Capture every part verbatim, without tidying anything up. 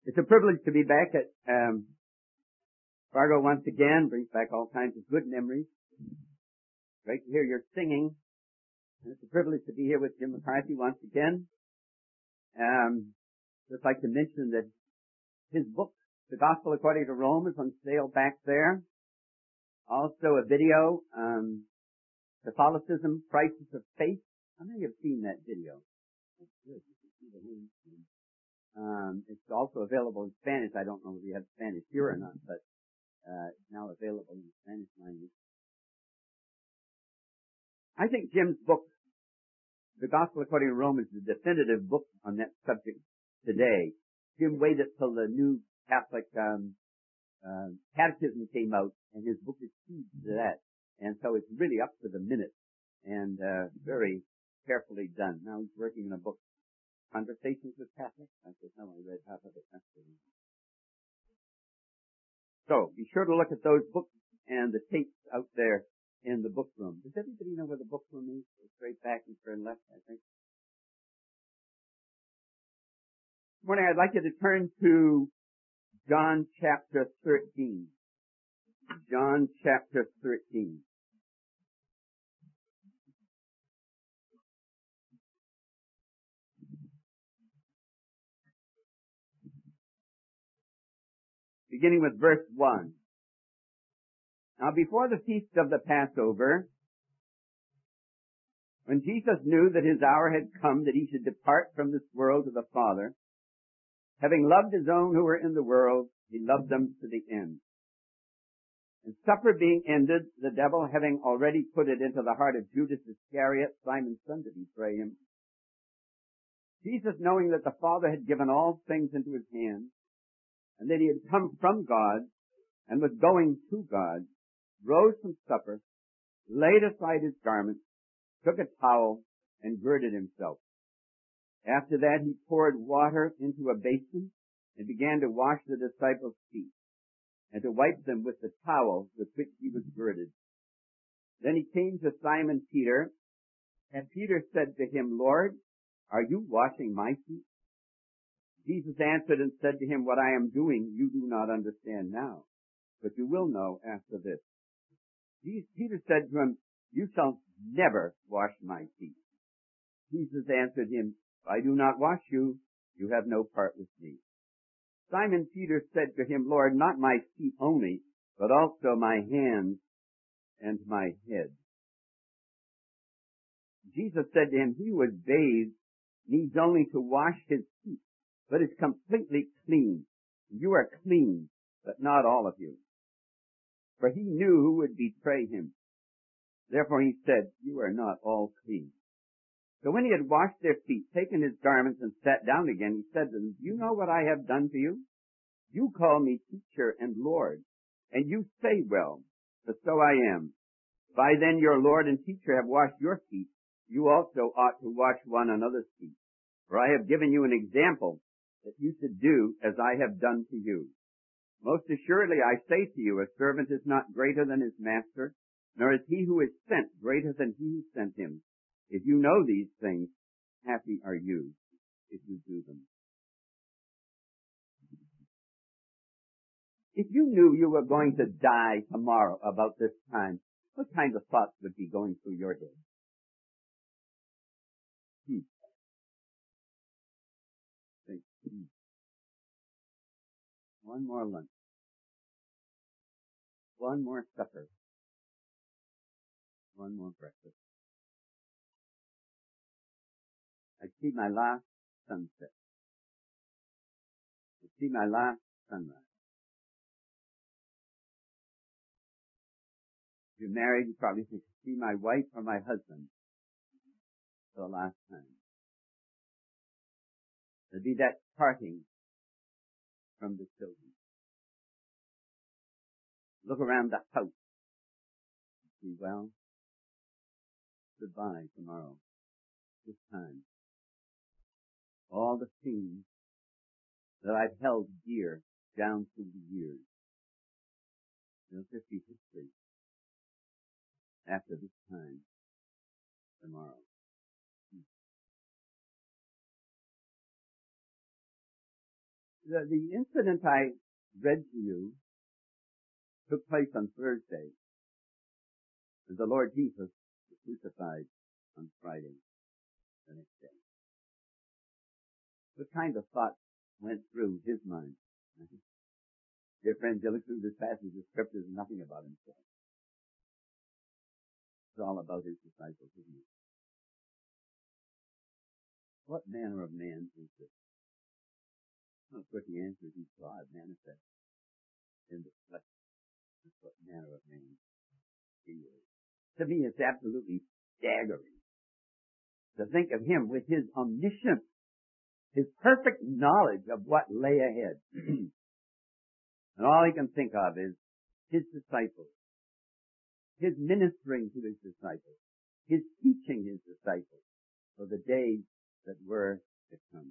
It's a privilege to be back at um, Fargo once again. Brings back all kinds of good memories. Great to hear your singing. And it's a privilege to be here with Jim McCarthy once again. Um, just like to mention that his book, The Gospel According to Rome, is on sale back there. Also a video, um, Catholicism, Crisis of Faith. How many have seen that video? That's good. You can see the names. Um, it's also available in Spanish. I don't know if you have Spanish here or not, but uh, it's now available in the Spanish language. I think Jim's book, The Gospel According to Rome, is the definitive book on that subject today. Jim waited till the new Catholic um, uh, Catechism came out, and his book is key to that. And so it's really up to the minute and uh, very carefully done. Now he's working on a book, Conversations with Catholics. I said, no, I read half of it. So be sure to look at those books and the tapes out there in the book room. Does everybody know where the book room is? It's straight back and turn left, I think. This morning I'd like you to turn to John chapter thirteen. John chapter thirteen. Beginning with verse one. Now before the feast of the Passover, when Jesus knew that his hour had come that he should depart from this world to the Father, having loved his own who were in the world, he loved them to the end. And supper being ended, the devil having already put it into the heart of Judas Iscariot, Simon's son, to betray him, Jesus, knowing that the Father had given all things into his hands, and that he had come from God and was going to God, rose from supper, laid aside his garments, took a towel, and girded himself. After that he poured water into a basin and began to wash the disciples' feet and to wipe them with the towel with which he was girded. Then he came to Simon Peter, and Peter said to him, Lord, are you washing my feet? Jesus answered and said to him, what I am doing you do not understand now, but you will know after this. Peter said to him, you shall never wash my feet. Jesus answered him, if I do not wash you, you have no part with me. Simon Peter said to him, Lord, not my feet only, but also my hands and my head. Jesus said to him, he who is bathed needs only to wash his feet, but is completely clean. You are clean, but not all of you. For he knew who would betray him. Therefore he said, you are not all clean. So when he had washed their feet, taken his garments, and sat down again, he said to them, do you know what I have done to you? You call me teacher and Lord, and you say well, for so I am. If I then, your Lord and teacher, have washed your feet, you also ought to wash one another's feet. For I have given you an example that you should do as I have done to you. Most assuredly I say to you, a servant is not greater than his master, nor is he who is sent greater than he who sent him. If you know these things, happy are you if you do them. If you knew you were going to die tomorrow about this time, what kind of thoughts would be going through your head? Hmm. Think, hmm. One more lunch. One more supper. One more breakfast. I see my last sunset. I see my last sunrise. If you're married, you probably think, see my wife or my husband for the last time. There'll be that parting from the children. Look around the house. See, well, goodbye tomorrow. This time. All the things that I've held dear down through the years. They'll just be history after this time tomorrow. the, the incident I read to you took place on Thursday, and the Lord Jesus was crucified on Friday, the next day. What kind of thought went through his mind? Dear friends, you look through this passage of Scripture, there's nothing about himself. It's all about his disciples, isn't it? What manner of man is this? Well, of course, the answer is he's God manifest in the flesh. That's what manner of man he is. To me, it's absolutely staggering to think of him with his omniscience, his perfect knowledge of what lay ahead. And all he can think of is his disciples, his ministering to his disciples, his teaching his disciples for the days that were to come.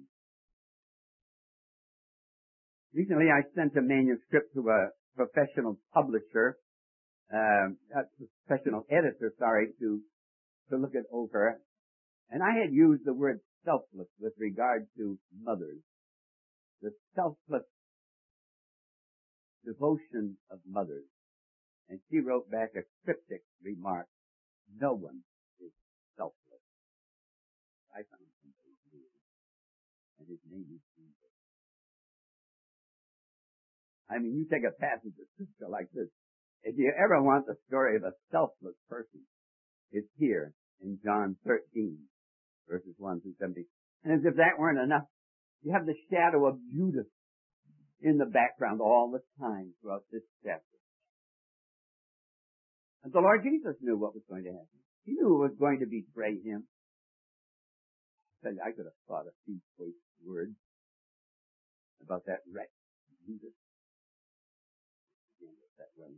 Recently I sent a manuscript to a professional publisher, uh, a professional editor, sorry, to, to look it over. And I had used the word selfless with regard to mothers. The selfless devotion of mothers. And she wrote back a cryptic remark, no one is selfless. I found somebody who is, and his name is Jesus. I mean, you take a passage of scripture like this, if you ever want the story of a selfless person, it's here in John thirteen, verses one through seventeen. And as if that weren't enough, you have the shadow of Judas in the background all the time throughout this chapter. And the Lord Jesus knew what was going to happen. He knew who was going to betray him. I tell you, I could have thought a few choice words about that wreck, Jesus. That way.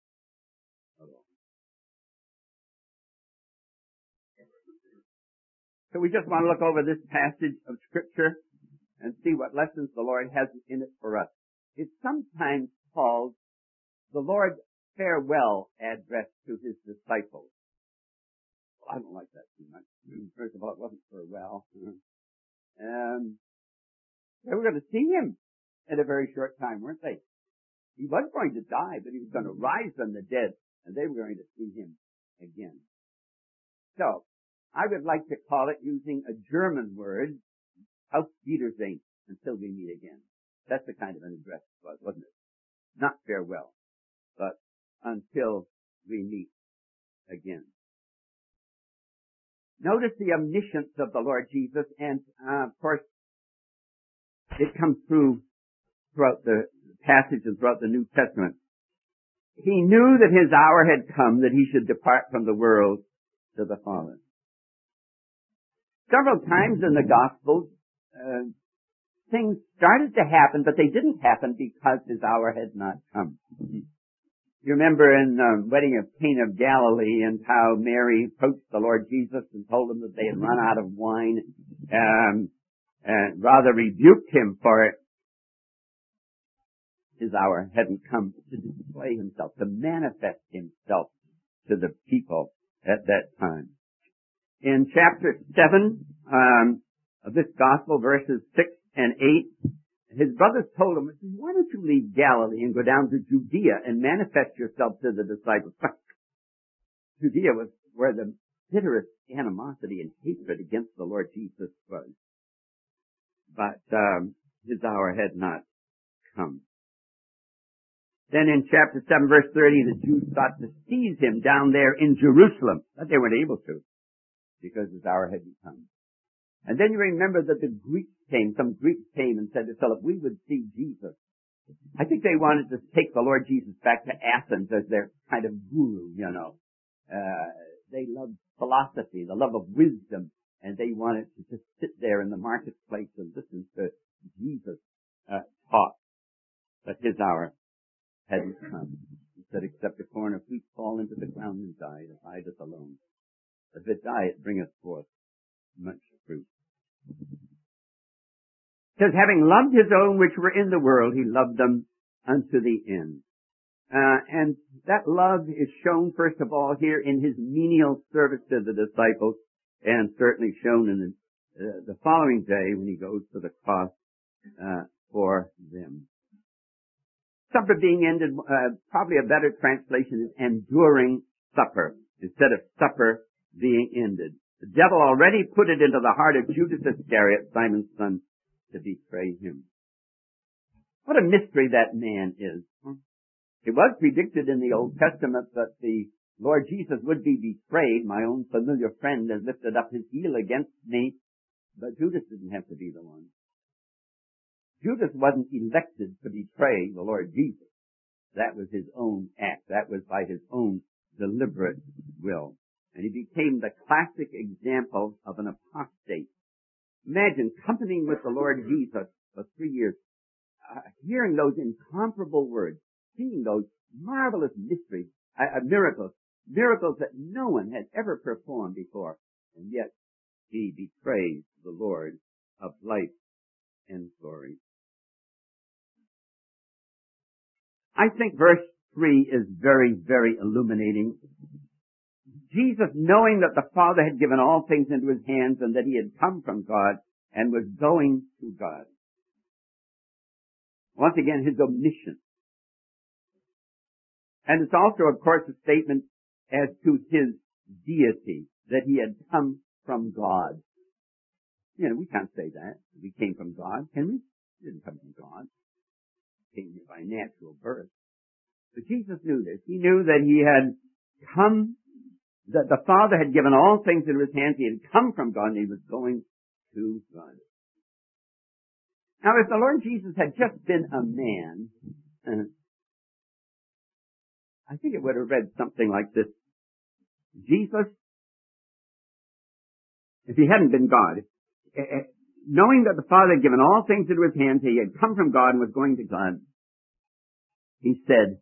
So we just want to look over this passage of Scripture and see what lessons the Lord has in it for us. It's sometimes called the Lord's farewell address to his disciples. Well, I don't like that too much. First of all, it wasn't farewell. Um, they were going to see him in a very short time, weren't they? He was going to die, but he was going to rise from the dead, and they were going to see him again. So, I would like to call it, using a German word, Auf Wiedersehen, until we meet again. That's the kind of an address it was, wasn't it? Not farewell, but until we meet again. Notice the omniscience of the Lord Jesus, and uh, of course, it comes through throughout the passage and throughout the New Testament. He knew that his hour had come that he should depart from the world to the Father. Several times in the Gospels, uh, things started to happen, but they didn't happen because his hour had not come. You remember in the wedding of Cana of Galilee and how Mary approached the Lord Jesus and told him that they had run out of wine, um, and rather rebuked him for it. His hour hadn't come to display himself, to manifest himself to the people at that time. In chapter seven um, of this gospel, verses six and eight, his brothers told him, why don't you leave Galilee and go down to Judea and manifest yourself to the disciples? Judea was where the bitterest animosity and hatred against the Lord Jesus was. But um, his hour had not come. Then in chapter seven, verse thirty, the Jews sought to seize him down there in Jerusalem, but they weren't able to, because his hour hadn't come. And then you remember that the Greeks came, some Greeks came and said to Philip, we would see Jesus. I think they wanted to take the Lord Jesus back to Athens as their kind of guru, you know. Uh, they loved philosophy, the love of wisdom, and they wanted to just sit there in the marketplace and listen to Jesus uh, talk. But his hour hadn't come. He said, except a corn of wheat fall into the ground and die, it abideth alone. If it die, it bringeth forth much fruit. It says, having loved his own which were in the world, he loved them unto the end. Uh, and that love is shown, first of all, here in his menial service to the disciples, and certainly shown in the, uh, the following day when he goes to the cross uh, for supper being ended, uh, probably a better translation is enduring supper instead of supper being ended. The devil already put it into the heart of Judas Iscariot, Simon's son, to betray him. What a mystery that man is. It was predicted in the Old Testament that the Lord Jesus would be betrayed. My own familiar friend has lifted up his heel against me, but Judas didn't have to be the one. Judas wasn't elected to betray the Lord Jesus. That was his own act. That was by his own deliberate will. And he became the classic example of an apostate. Imagine accompanying with the Lord Jesus for three years, uh, hearing those incomparable words, seeing those marvelous mysteries, uh, uh, miracles, miracles that no one had ever performed before. And yet he betrays the Lord of life and glory. I think verse three is very, very illuminating. Jesus, knowing that the Father had given all things into his hands and that he had come from God and was going to God. Once again, his omniscience. And it's also, of course, a statement as to his deity, that he had come from God. You know, we can't say that. We came from God, can we? We didn't come from God. We came here by natural birth. But Jesus knew this. He knew that he had come, that the Father had given all things into his hands. He had come from God and he was going to God. Now, if the Lord Jesus had just been a man, uh, I think it would have read something like this. Jesus, if he hadn't been God, uh, knowing that the Father had given all things into his hands, he had come from God and was going to God, he said,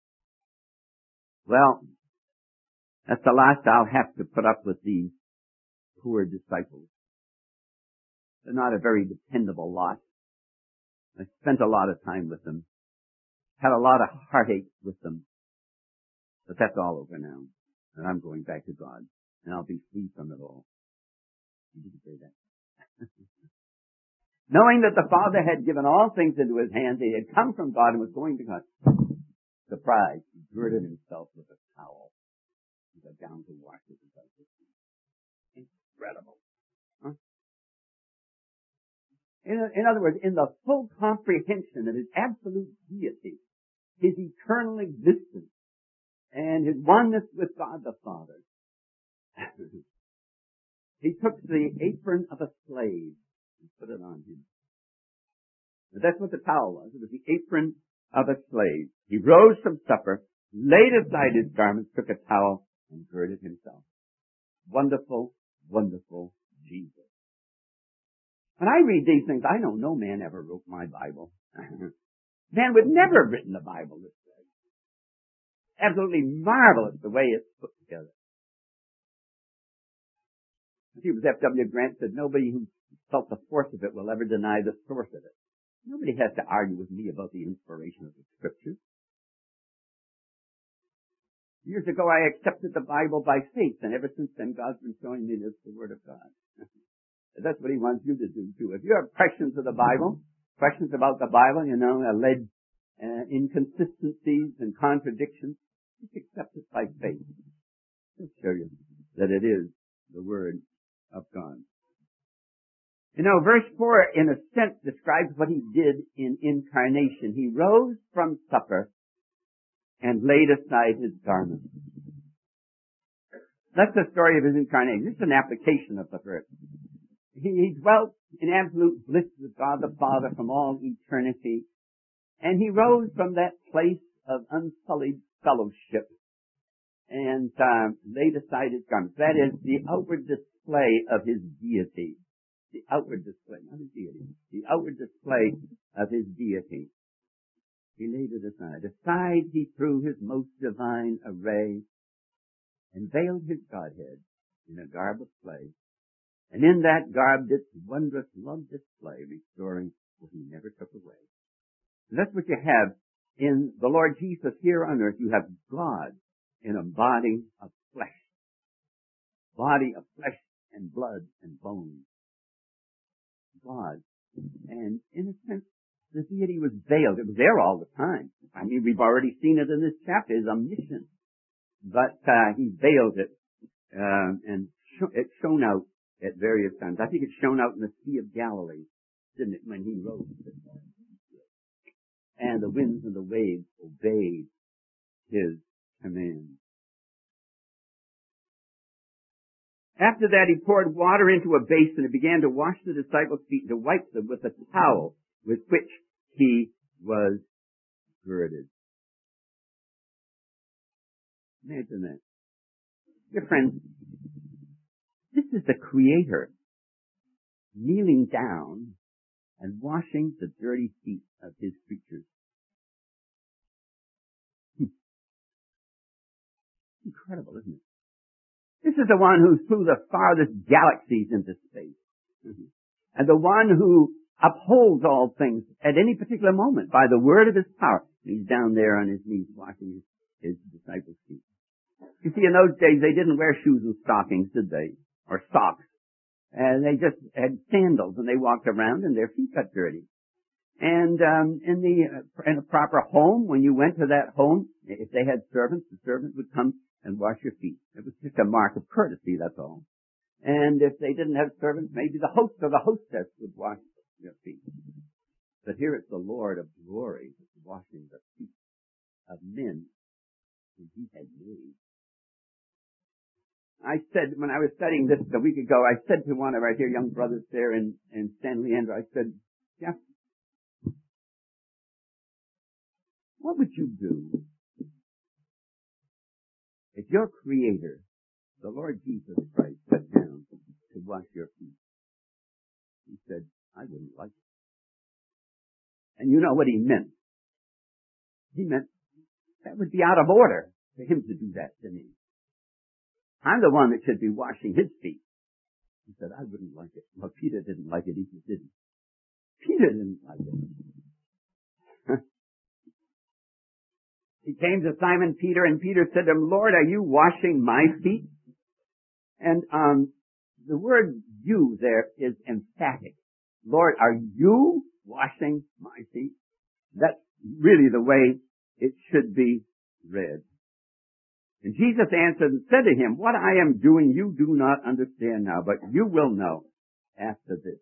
well, that's the last I'll have to put up with these poor disciples. They're not a very dependable lot. I spent a lot of time with them. Had a lot of heartache with them. But that's all over now. And I'm going back to God. And I'll be free from it all. He didn't say that. Knowing that the Father had given all things into his hands, he had come from God and was going to God. Surprised, he girded himself with a towel. He got down to wash his feet. Incredible. Huh? In, in other words, in the full comprehension of his absolute deity, his eternal existence, and his oneness with God the Father, he took the apron of a slave and put it on him. But that's what the towel was. It was the apron of a slave. He rose from supper, laid aside his garments, took a towel, and girded himself. Wonderful, wonderful Jesus. When I read these things, I know no man ever wrote my Bible. Man would never have written the Bible this way. Absolutely marvelous the way it's put together. I think it was F W Grant said, nobody who felt the force of it will ever deny the source of it. Nobody has to argue with me about the inspiration of the Scriptures. Years ago, I accepted the Bible by faith, and ever since then, God's been showing me this, the Word of God. That's what He wants you to do, too. If you have questions of the Bible, questions about the Bible, you know, alleged uh, inconsistencies and contradictions, just accept it by faith. I'll show you that it is the Word of God. You know, verse four, in a sense, describes what He did in incarnation. He rose from supper and laid aside His garments. That's the story of His incarnation. This is an application of the verse. He, he dwelt in absolute bliss with God the Father from all eternity. And He rose from that place of unsullied fellowship and uh, laid aside His garments. That is the outward display of His deity. The outward display, not His deity. The outward display of His deity. He laid it aside. Aside He threw His most divine array and veiled His Godhead in a garb of clay. And in that garb this wondrous love display, restoring what He never took away. And that's what you have in the Lord Jesus here on earth. You have God in a body of flesh. Body of flesh and blood and bones. God. And in a sense, the deity was veiled. It was there all the time. I mean, we've already seen it in this chapter, his omniscience. But uh, he veiled it, uh, and sh- it's shown out at various times. I think it's shown out in the Sea of Galilee, didn't it, when he rose? And the winds and the waves obeyed his command. After that, he poured water into a basin and began to wash the disciples' feet and to wipe them with a towel with which he was girded. Imagine that. Dear friends, this is the Creator kneeling down and washing the dirty feet of his creatures. Incredible, isn't it? This is the one who flew the farthest galaxies into space. Mm-hmm. And the one who upholds all things at any particular moment by the word of his power. He's down there on his knees washing his, his disciples' feet. You see, in those days, they didn't wear shoes and stockings, did they? Or socks. And they just had sandals, and they walked around, and their feet got dirty. And um, in the in a proper home, when you went to that home, if they had servants, the servant would come and wash your feet. It was just a mark of courtesy, that's all. And if they didn't have servants, maybe the host or the hostess would wash your feet. But here it's the Lord of glory washing the feet of men whom he had made. I said, when I was studying this a week ago, I said to one of our dear young brothers there in, in San Leandro, I said, Jeff, what would you do if your Creator, the Lord Jesus Christ, sat down to wash your feet? He said, I wouldn't like it. And you know what he meant? He meant that would be out of order for him to do that to me. I'm the one that should be washing his feet. He said, I wouldn't like it. Well, Peter didn't like it. He just didn't. Peter didn't like it. He came to Simon Peter, and Peter said to him, Lord, are you washing my feet? And um, the word you there is emphatic. Lord, are you washing my feet? That's really the way it should be read. And Jesus answered and said to him, what I am doing you do not understand now, but you will know after this.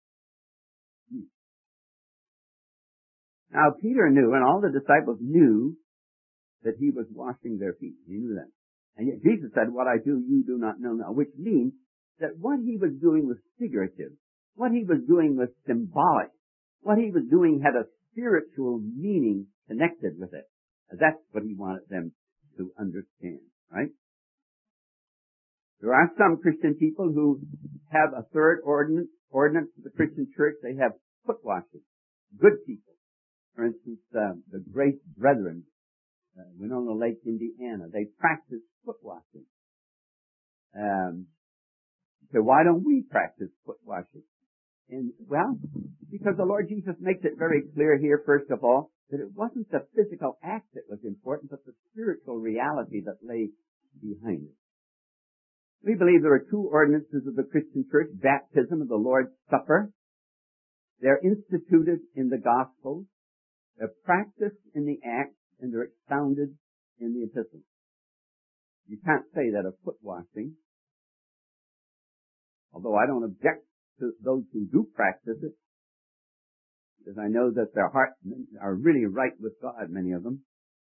Now Peter knew, and all the disciples knew, that he was washing their feet. He knew that. And yet Jesus said, what I do you do not know now, which means that what he was doing was figurative. What he was doing was symbolic. What he was doing had a spiritual meaning connected with it. And that's what he wanted them to understand, right? There are some Christian people who have a third ordinance, ordinance to the Christian church. They have foot washing. Good people. For instance, uh, the Grace Brethren, uh, Winona Lake, Indiana, they practice foot washing. Um, so why don't we practice foot washing? And, well, because the Lord Jesus makes it very clear here, first of all, that it wasn't the physical act that was important, but the spiritual reality that lay behind it. We believe there are two ordinances of the Christian church, baptism and the Lord's Supper. They're instituted in the Gospels. They're practiced in the Acts, and they're expounded in the Epistles. You can't say that of foot washing, although I don't object to those who do practice it, because I know that their hearts are really right with God, many of them.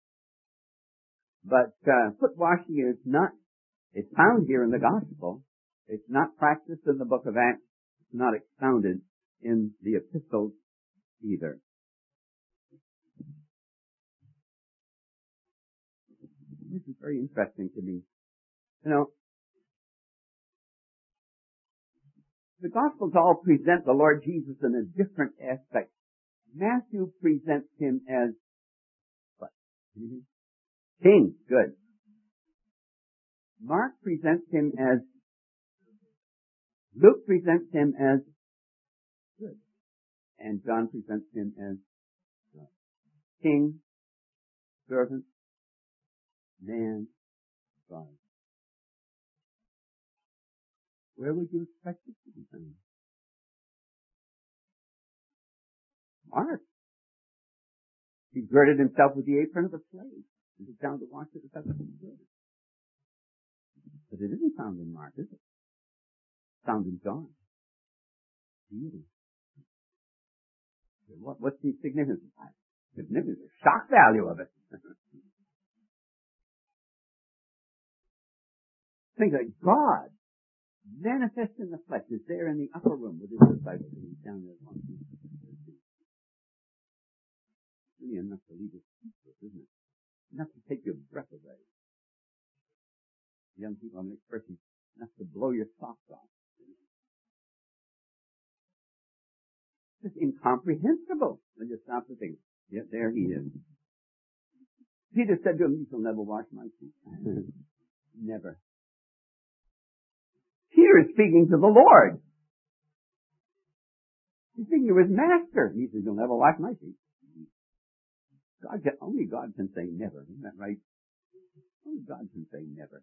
But uh, foot washing is not, it's found here in the Gospel. It's not practiced in the book of Acts. It's not expounded in the epistles either. This is very interesting to me. You know, the Gospels all present the Lord Jesus in a different aspect. Matthew presents him as what? Mm-hmm. King. Good. Mark presents him as, Luke presents him as good. And John presents him as God. King, servant, man, God. Where would you expect it to be found? Mark. He girded himself with the apron of a slave and was down to wash the disciples' feet. But it isn't found in Mark, is it? It's found in John. Beauty. What, what's the significance? Significance, the shock value of it. Think that God, manifest in the flesh, is there in the upper room with his disciples, and he's down there washing their feet. Really enough to leave us speechless, isn't it? Enough to take your breath away. Young people, I'm an expression, enough to blow your socks off. It's incomprehensible when you stop to think. Yet there he is. Peter said to him, "You shall never wash my feet." Never. Peter is speaking to the Lord. He's speaking to his master. He says, "You'll never wash my feet." God can, only God can say never. Isn't that right? Only God can say never.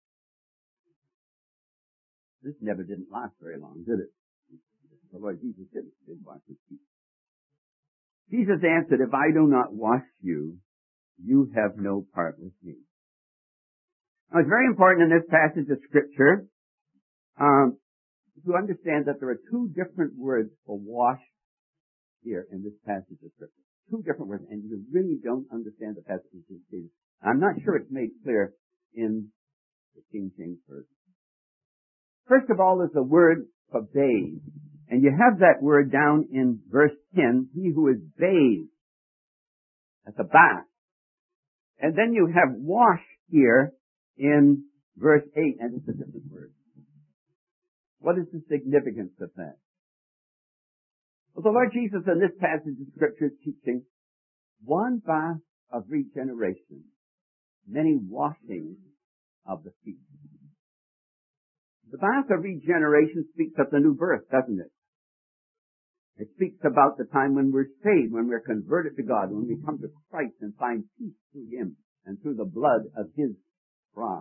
This never didn't last very long, did it? The Lord Jesus did, did wash his feet. Jesus answered, "If I do not wash you, you have no part with me." Now, it's very important in this passage of Scripture um, to understand that there are two different words for wash here in this passage of Scripture. Two different words, and you really don't understand the passage of Scripture. I'm not sure it's made clear in the King James Version. First of all is the word for bathe. And you have that word down in verse ten, he who is bathed. That's a bath. And then you have wash here in verse eight, and it's a different word. What is the significance of that? Well, the Lord Jesus in this passage of Scripture is teaching one bath of regeneration, many washings of the feet. The bath of regeneration speaks of the new birth, doesn't it? It speaks about the time when we're saved, when we're converted to God, when we come to Christ and find peace through Him and through the blood of His cross.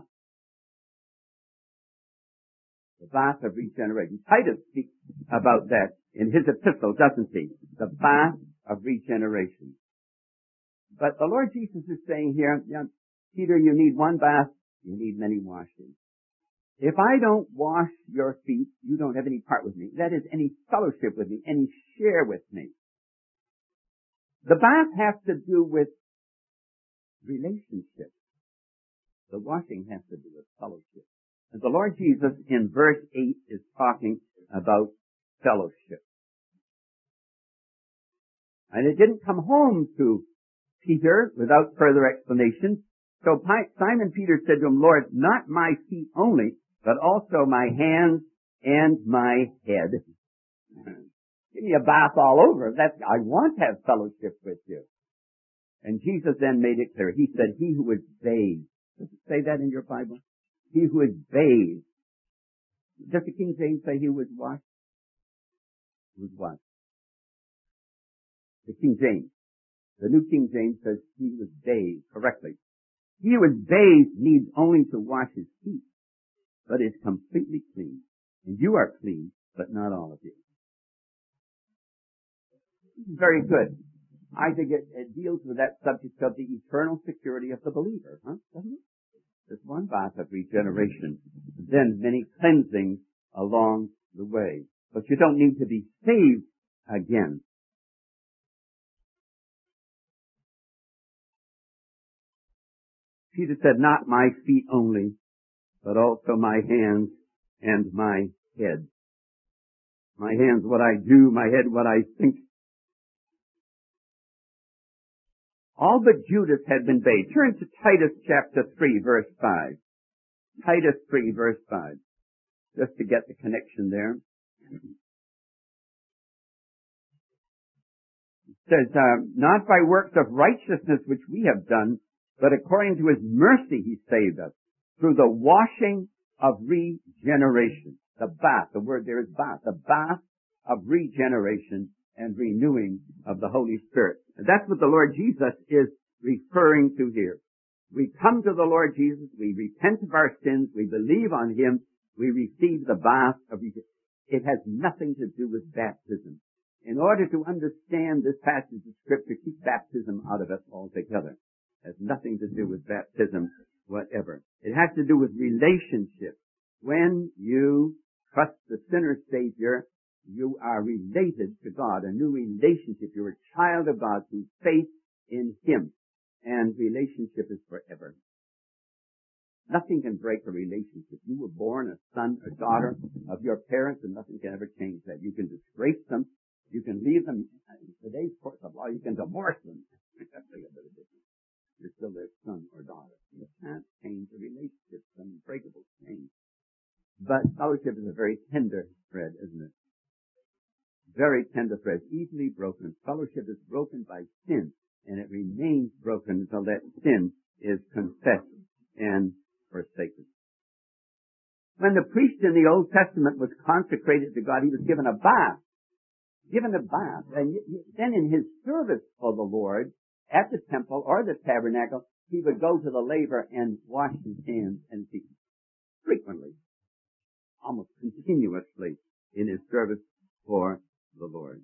The bath of regeneration. Titus speaks about that in his epistle, doesn't he? The bath of regeneration. But the Lord Jesus is saying here, yeah, Peter, you need one bath, you need many washings. If I don't wash your feet, you don't have any part with me. That is, any fellowship with me, any share with me. The bath has to do with relationship. The washing has to do with fellowship. And the Lord Jesus in verse eight is talking about fellowship. And it didn't come home to Peter without further explanation. So Simon Peter said to him, "Lord, not my feet only, but also my hands and my head." Give me a bath all over. That's, I want to have fellowship with you. And Jesus then made it clear. He said, "He who is bathed." Does it say that in your Bible? He who is bathed. Does the King James say he was washed? He was washed. The King James. The New King James says he was bathed correctly. He who is bathed needs only to wash his feet, but is completely clean. And you are clean, but not all of you. This is very good. I think it, it deals with that subject of the eternal security of the believer, huh? Doesn't it? There's one bath of regeneration, then many cleansings along the way. But you don't need to be saved again. Peter said, "Not my feet only, but also my hands and my head." My hands, what I do, my head, what I think. All but Judas had been bathed. Turn to Titus chapter three, verse five. Titus three, verse five. Just to get the connection there. It says, uh, "Not by works of righteousness which we have done, but according to His mercy He saved us, through the washing of regeneration." The bath, the word there is bath. The bath of regeneration and renewing of the Holy Spirit. And that's what the Lord Jesus is referring to here. We come to the Lord Jesus, we repent of our sins, we believe on Him, we receive the bath of regeneration. It has nothing to do with baptism. In order to understand this passage of Scripture, keep baptism out of it altogether. It has nothing to do with baptism whatever. It has to do with relationship. When you trust the sinner's Savior, you are related to God, a new relationship. You're a child of God through faith in Him. And relationship is forever. Nothing can break a relationship. You were born a son or daughter of your parents, and nothing can ever change that. You can disgrace them. You can leave them. In today's court of law, you can divorce them. You're still their son or daughter. You can't change a relationship. It's an unbreakable chain. But fellowship is a very tender thread, isn't it? Very tender thread, easily broken. Fellowship is broken by sin, and it remains broken until that sin is confessed and forsaken. When the priest in the Old Testament was consecrated to God, he was given a bath. Given a bath. And then in his service for the Lord, at the temple or the tabernacle, he would go to the laver and wash his hands and feet. Frequently. Almost continuously in his service for the Lord.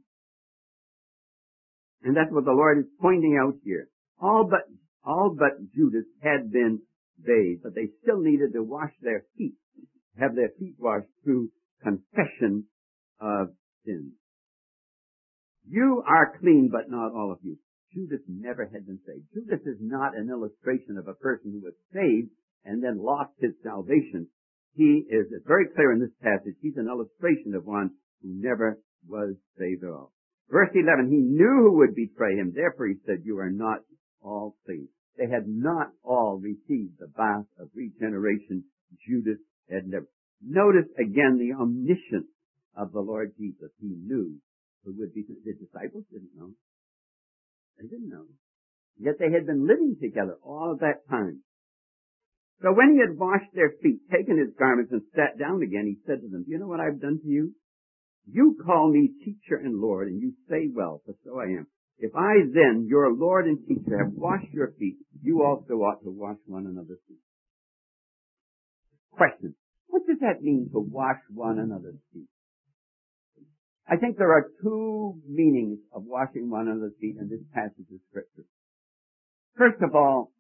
And that's what the Lord is pointing out here. All but, all but Judas had been bathed, but they still needed to wash their feet, have their feet washed through confession of sin. You are clean, but not all of you. Judas never had been saved. Judas is not an illustration of a person who was saved and then lost his salvation. He is, it's very clear in this passage, he's an illustration of one who never was saved at all. Verse eleven, he knew who would betray him. Therefore he said, you are not all clean. They had not all received the bath of regeneration. Judas had never. Notice again the omniscience of the Lord Jesus. He knew who would be. The disciples didn't know. They didn't know. Yet they had been living together all that time. So when he had washed their feet, taken his garments, and sat down again, he said to them, do you know what I've done to you? You call me teacher and Lord, and you say well, for so I am. If I then, your Lord and teacher, have washed your feet, you also ought to wash one another's feet. Question. What does that mean to wash one another's feet? I think there are two meanings of washing one another's feet in this passage of Scripture. First of all,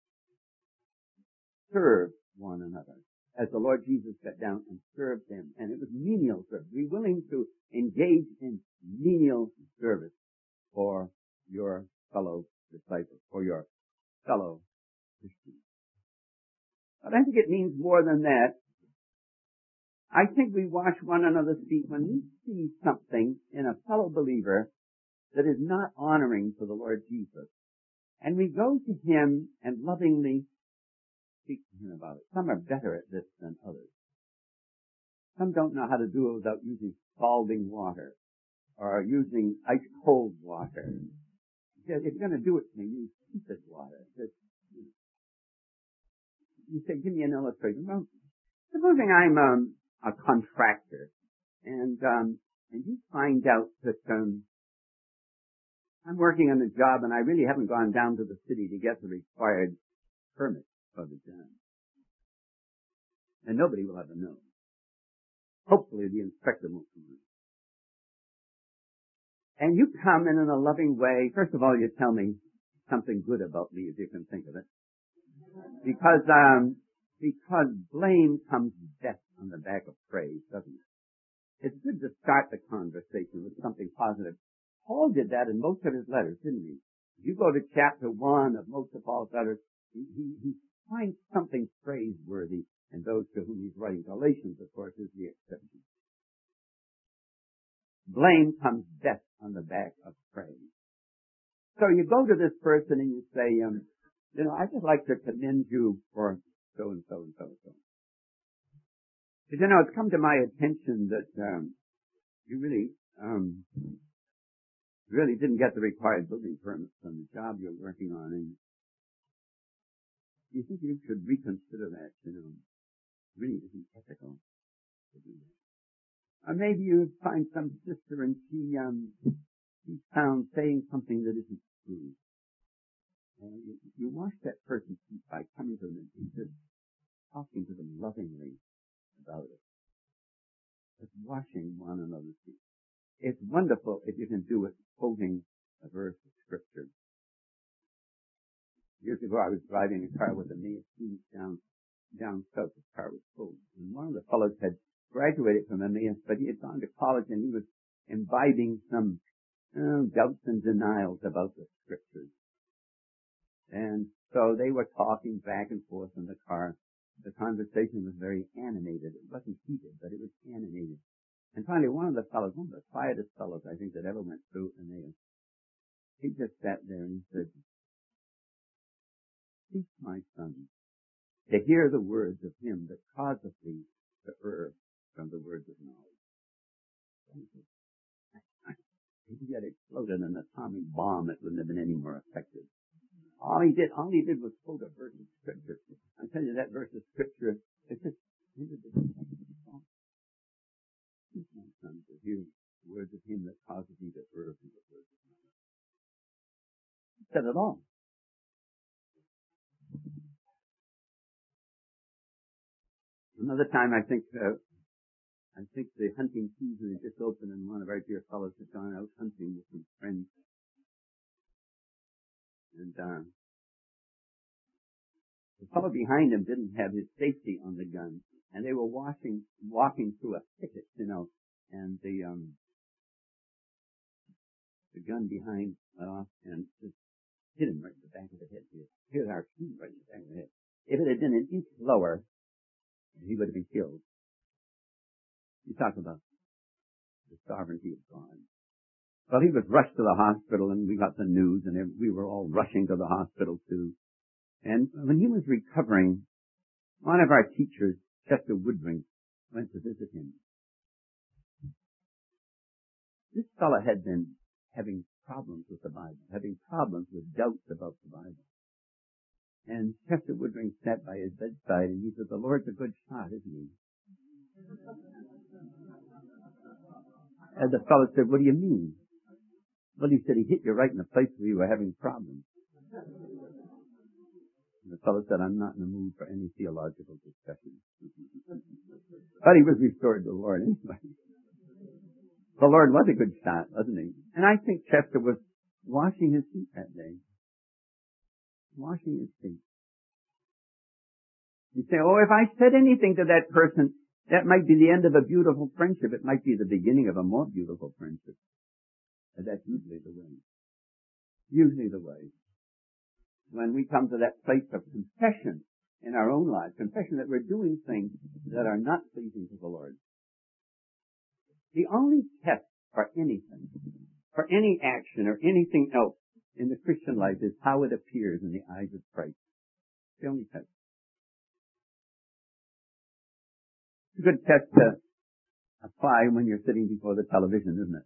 serve one another, as the Lord Jesus got down and served them. And it was menial service. Be willing to engage in menial service for your fellow disciples, for your fellow Christians. But I think it means more than that. I think we wash one another's feet when we see something in a fellow believer that is not honoring to the Lord Jesus. And we go to him and lovingly speak to him about it. Some are better at this than others. Some don't know how to do it without using scalding water or using ice cold water. If you're going to do it to me, use stupid water. Just, you say, give me an illustration. Well, supposing I'm um, a contractor, and um, and you find out that um, I'm working on a job, and I really haven't gone down to the city to get the required permit for the job, and nobody will ever know. Hopefully, the inspector won't come in. And you come in in a loving way. First of all, you tell me something good about me, if you can think of it, because um, because blame comes best on the back of praise, doesn't it? It's good to start the conversation with something positive. Paul did that in most of his letters, didn't he? If you go to chapter one of most of Paul's letters, he, he, he finds something praiseworthy in those to whom he's writing. Galatians, of course, is the exception. Blame comes best on the back of praise. So you go to this person and you say, um, you know, I'd just like to commend you for so and so and so and so. But you know, it's come to my attention that um, you really, um, really didn't get the required building permits on the job you're working on, and you think you should reconsider that. You know, it really isn't ethical to do that. Or maybe you find some sister and she um, she's found saying something that isn't true. Uh, you, you wash that person's feet by coming to them and just talking to them lovingly about it. It's washing one another's feet. It's wonderful if you can do it quoting a verse of Scripture. Years ago, I was driving a car with a Emmaus student down, down south. The car was full. And one of the fellows had graduated from Emmaus, but he had gone to college and he was imbibing some uh, doubts and denials about the Scriptures. And so they were talking back and forth in the car. The conversation was very animated. It wasn't heated, but it was animated. And finally, one of the fellows, one of the quietest fellows I think that ever went through Emmaus, he just sat there and he said, "Teach my son to hear the words of him that causeth thee to err from the words of knowledge." If he had exploded an atomic bomb, it wouldn't have been any more effective. All he did, all he did was quote a verse of Scripture. I tell you, that verse of Scripture, it's just, teach my son to hear the words of him that causes thee to err from the words of knowledge. He said it all. Another time, I think, uh, I think the hunting season had just opened, and one of our dear fellows had gone out hunting with some friends. And uh, the fellow behind him didn't have his safety on the gun, and they were walking, walking through a thicket, you know, and the um, the gun behind went off and just hit him right in the back of the head. Hit our team right in the back of the head. If it had been an inch lower, he would have been killed. You talk about the sovereignty of God. Well, he was rushed to the hospital, and we got the news, and we were all rushing to the hospital too. And when he was recovering, one of our teachers, Chester Woodring, went to visit him. This fellow had been having problems with the Bible, having problems with doubts about the Bible. And Chester Woodring sat by his bedside, and he said, "The Lord's a good shot, isn't he?" And the fellow said, "What do you mean?" Well, he said, "He hit you right in the place where you were having problems." And the fellow said, "I'm not in the mood for any theological discussion." But he was restored to the Lord anyway. The Lord was a good shot, wasn't he? And I think Chester was washing his feet that day. Washing his feet. You say, "Oh, if I said anything to that person, that might be the end of a beautiful friendship. It might be the beginning of a more beautiful friendship." And that's usually the way. Usually the way. When we come to that place of confession in our own lives, confession that we're doing things that are not pleasing to the Lord. The only test for anything, for any action or anything else in the Christian life is how it appears in the eyes of Christ. It's the only test. It's a good test to apply when you're sitting before the television, isn't it?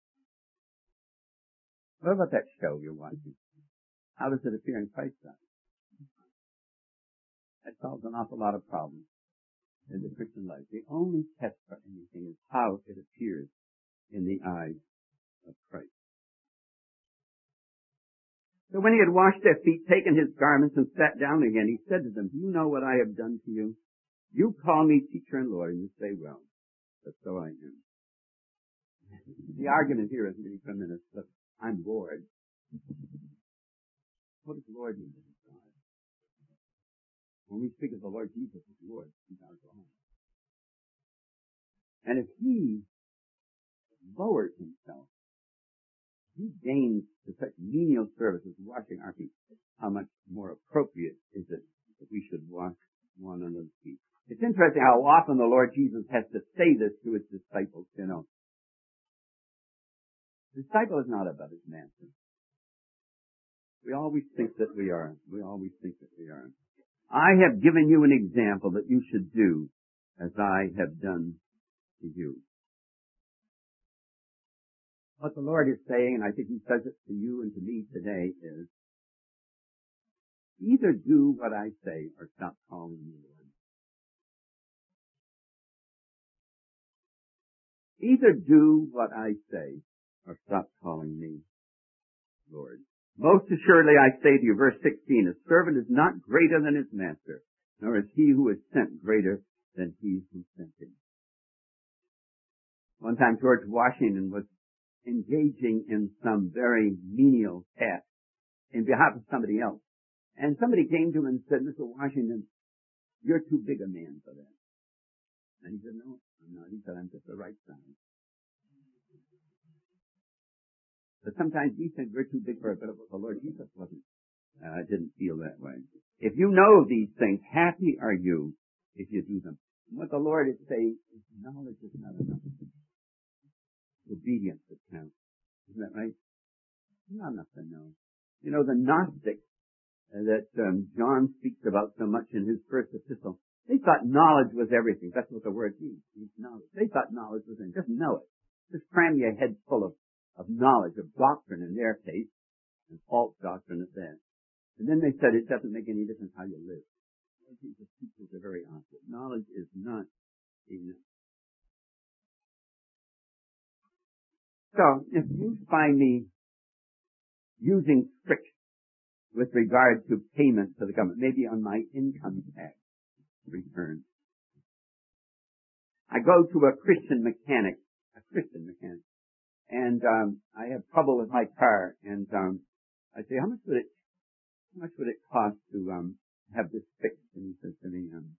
What about that show you're watching? How does it appear in Christ's eyes? That solves an awful lot of problems in the Christian life. The only test for anything is how it appears in the eyes of Christ. So when he had washed their feet, taken his garments, and sat down again, he said to them, "Do you know what I have done to you? You call me teacher and Lord, and you say, well, but so I am." The argument here is really tremendous. Look, I'm Lord. What does Lord mean? When we speak of the Lord Jesus as Lord, he's our God. And if he lowers himself, he gains to such menial service as washing our feet, how much more appropriate is it that we should wash one another's feet? It's interesting how often the Lord Jesus has to say this to his disciples, you know. The disciple is not above his master. We always think that we are. We always think that we are. I have given you an example that you should do as I have done to you. What the Lord is saying, and I think he says it to you and to me today, is either do what I say or stop calling me Lord. Either do what I say or stop calling me Lord. Most assuredly I say to you, verse sixteen, a servant is not greater than his master, nor is he who is sent greater than he who sent him. One time George Washington was engaging in some very menial task in behalf of somebody else. And somebody came to him and said, Mister Washington, you're too big a man for that. And he said, no, I'm not. He said, I'm just the right size. But sometimes we think we're too big for it, but the Lord Jesus wasn't. I uh, didn't feel that way. If you know these things, happy are you if you do them. And what the Lord is saying is knowledge is not enough. Obedience that counts. Isn't that right? Not enough to know. You know, the Gnostics uh, that um, John speaks about so much in his first epistle, they thought knowledge was everything. That's what the word means. Means knowledge. They thought knowledge was everything. Just know it. Just cram your head full of, of knowledge, of doctrine in their case, and false doctrine at that. And then they said it doesn't make any difference how you live. Jesus teaches the very opposite. Knowledge is not enough. So, if you find me using tricks with regard to payment to the government, maybe on my income tax return, I go to a Christian mechanic, a Christian mechanic, and um, I have trouble with my car, and um, I say, how much would it, how much would it cost to um, have this fixed? And he says to me, um,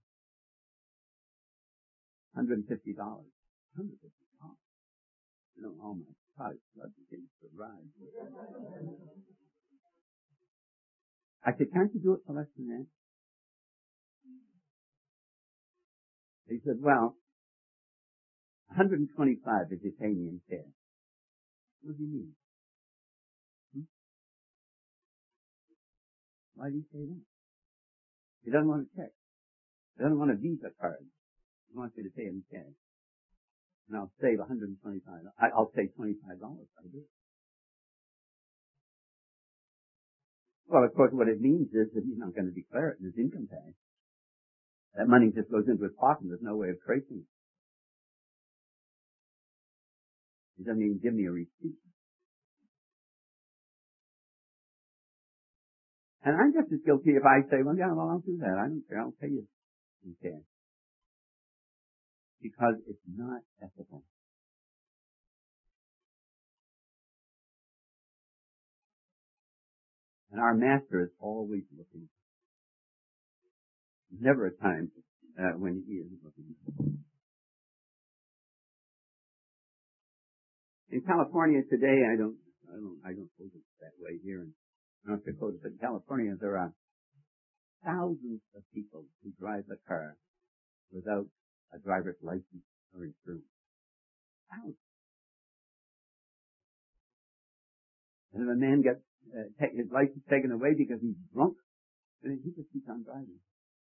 one hundred fifty dollars. one hundred fifty dollars. You know, all my products blood begins to rise. I said, can't you do it for less than that? He said, well, one hundred twenty-five if you pay me in cash. What do you mean? Hmm? Why do you say that? He doesn't want a check. He doesn't want a Visa card. He wants you to pay him in cash. And I'll save one hundred twenty-five dollars. I'll save twenty-five dollars if I do. Well, of course, what it means is that he's not going to declare it in his income tax. That money just goes into his pocket and there's no way of tracing it. He doesn't even give me a receipt. And I'm just as guilty if I say, well, yeah, well, I'll do that. I don't care. I'll pay you in cash. Because it's not ethical. And our master is always looking. There's never a time uh, when he isn't looking. In California today, I don't, I don't, I don't suppose it's that way here in North Dakota, but in California there are thousands of people who drive the car without a driver's license or insurance. Thousands. And if a man gets uh, take his license taken away because he's drunk, then he just keeps on driving.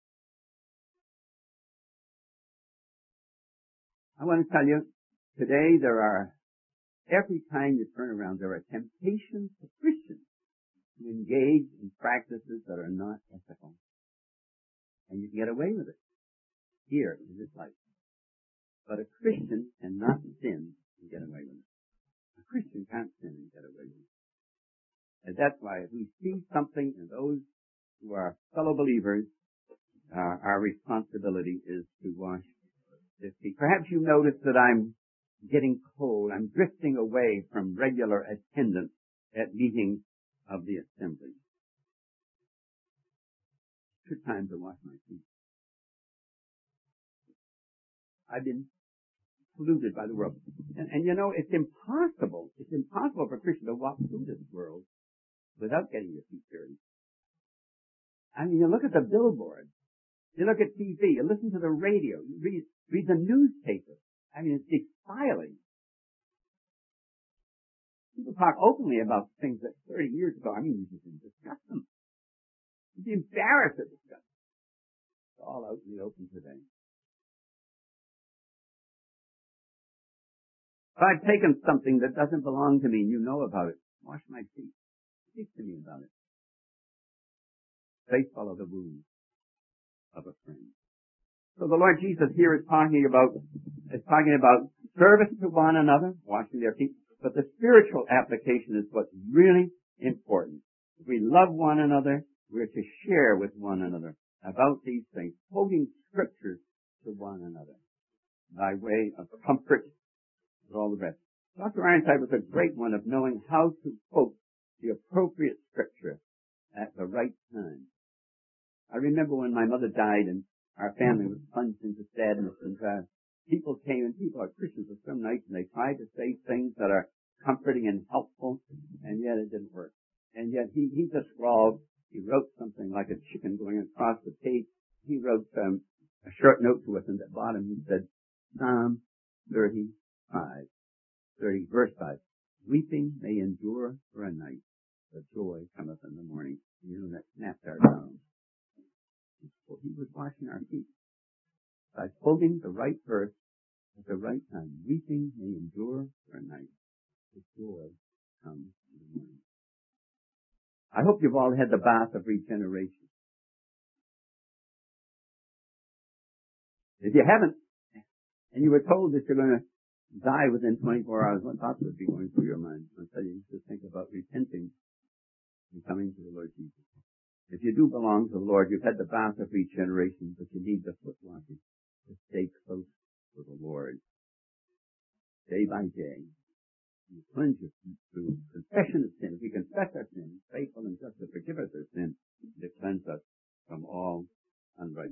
I want to tell you, today there are, every time you turn around, there are temptations to Christians to engage in practices that are not ethical. And you can get away with it here in this life. But a Christian cannot sin and get away with it. A Christian can't sin and get away with it. And that's why if we see something in those who are fellow believers, uh, our responsibility is to wash their feet. Perhaps you notice that I'm getting cold. I'm drifting away from regular attendance at meetings of the assembly. It's good time to wash my feet. I've been polluted by the world. And, and you know, it's impossible. It's impossible for a Christian to walk through this world without getting your feet dirty. I mean, you look at the billboards. You look at T V. You listen to the radio. You read, read the newspaper. I mean, it's defiling. People talk openly about things that thirty years ago, I mean, you just didn't discuss them. You'd be embarrassed to discuss them. It's all out in the open today. If I've taken something that doesn't belong to me and you know about it, wash my feet. Speak to me about it. Faith follow the wounds of a friend. So the Lord Jesus here is talking about, is talking about service to one another, washing their feet, but the spiritual application is what's really important. If we love one another, we're to share with one another about these things, quoting scriptures to one another by way of comfort and all the rest. Doctor Ironside was a great one of knowing how to quote the appropriate scripture at the right time. I remember when my mother died and our family was plunged into sadness, and uh, people came, and people are Christians for some nights, and they tried to say things that are comforting and helpful, and yet it didn't work. And yet he, he just scrawled, he wrote something like a chicken going across the page. He wrote um, a short note to us, and at the bottom he said, Psalm thirty-five, thirty, verse five, weeping may endure for a night, but joy cometh in the morning. You know, that snapped our tongues. So he was washing our feet by quoting the right verse at the right time. Weeping may endure for a night, but joy comes in the morning. I hope you've all had the bath of regeneration. If you haven't, and you were told that you're going to die within twenty-four hours, what thoughts would be going through your mind? I'll tell you to think about repenting and coming to the Lord Jesus. If you do belong to the Lord, you've had the bath of regeneration, but you need the foot washing to stay close to the Lord. Day by day, you cleanse your feet through confession of sin. If we confess our sins,